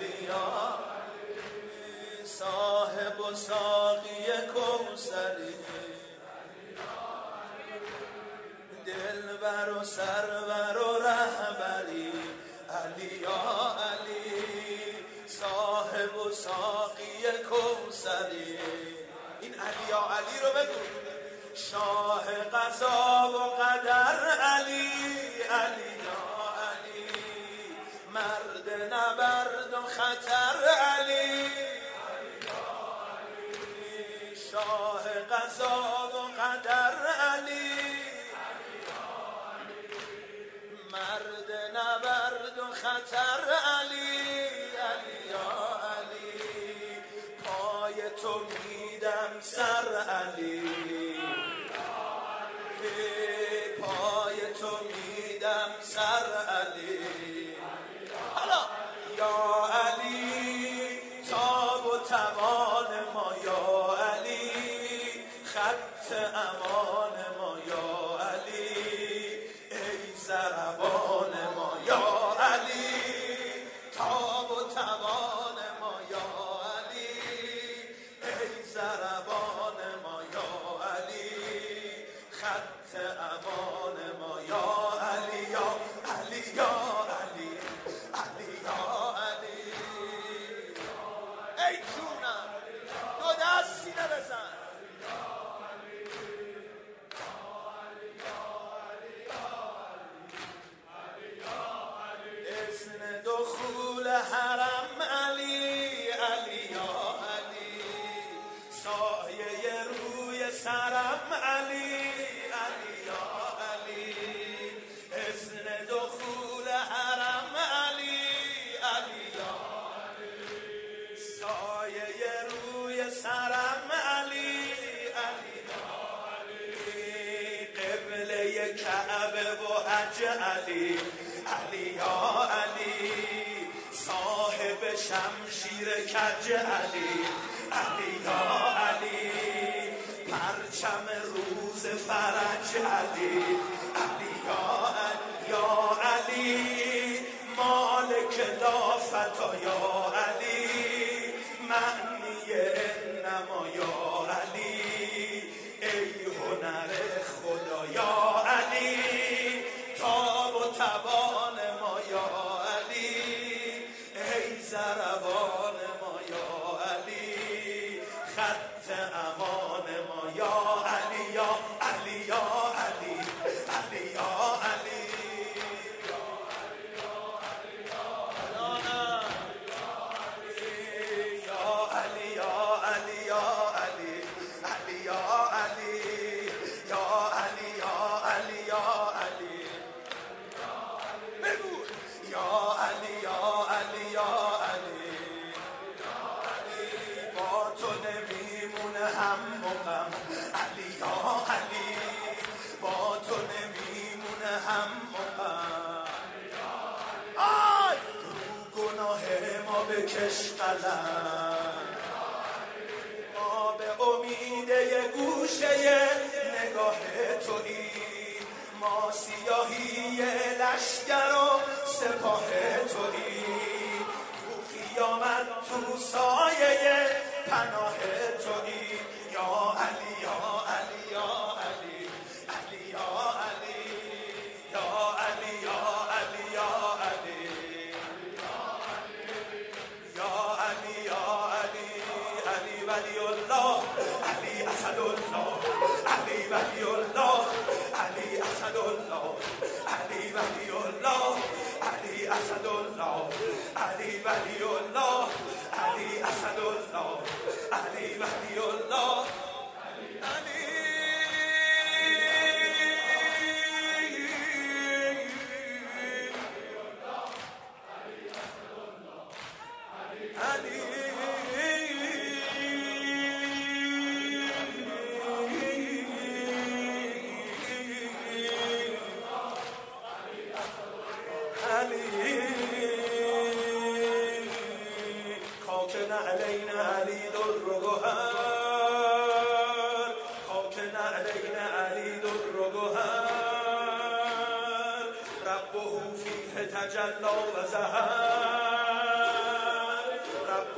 یا صاحب و ساقی کوثری، دلبر و سرور و رهبری، علی یا علی صاحب و ساقی کوثری. این علی یا علی رو بگو. شاه قضا و قدر علی، علی یا علی مرد نبرد و خطر علی، شاه قضا و قدر علی، مرد نبرد و خطر علی، علی یا علی پای تو میدم سر علی، پای تو میدم سر علی. حالا یا علی تاب و توان ما، یا علی خط امان ما، یا علی ای ضربان ما، یا علی تاب و توان ما، یا علی ای ضربان ما، یا علی خط امان ما، یا علی یا علی یا علی علی یا علی. ای جونم دو دست سینه بزن. اذن دخول حرم علی، علی یا علی سایه روی سرم علی، علی یا علی اذن دخول حرم علی، علی یا علی سایه روی سرم علی، علی یا علی قبله کعبه و حج علی، علی یا علی صاحب شمشیر کج علی، علی یا علی پرچم روز فرج علی، علی یا علی یا علی مالک دافتا، یا علی معنی انما، یا علی ای هنر خدا، یا علی تاب و توان ما، یا علی ای ضربان ما، یا علی خط امان ما، یا علی یا علی یا علی علی یا علی هم مقام، علی یا علی با تو نمیمونه هم مقام. آی رو گناه ما بکش قلم، ما به امید یه گوشه نگاه تویی، ما سیاهی لشگر و سپاه تویی، تو قیامت تو سایه پناه تویی، یا علی یا علی یا علی علی یا علی یا علی یا علی یا علی یا علی یا علی علی ولی الله، علی اسد الله، علی ولی الله، علی اسد الله، علی ولی الله، علی اسد الله، علی ولی الله، علی اسد الله، علی ولی الله، علی خاک نعلین علی در و گوهر، خاک نعلین علی در و گوهر، ربه فیه تجلی و ظهر،